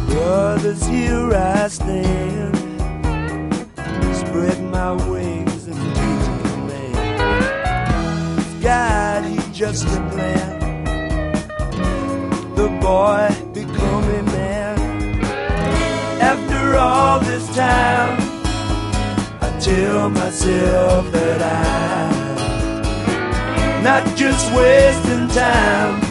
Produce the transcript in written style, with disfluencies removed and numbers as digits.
Brothers, here I stand, spread my wings and be a man. God, he just a plan. The boy become a man. After all this time, I tell myself that I'm not just wasting time.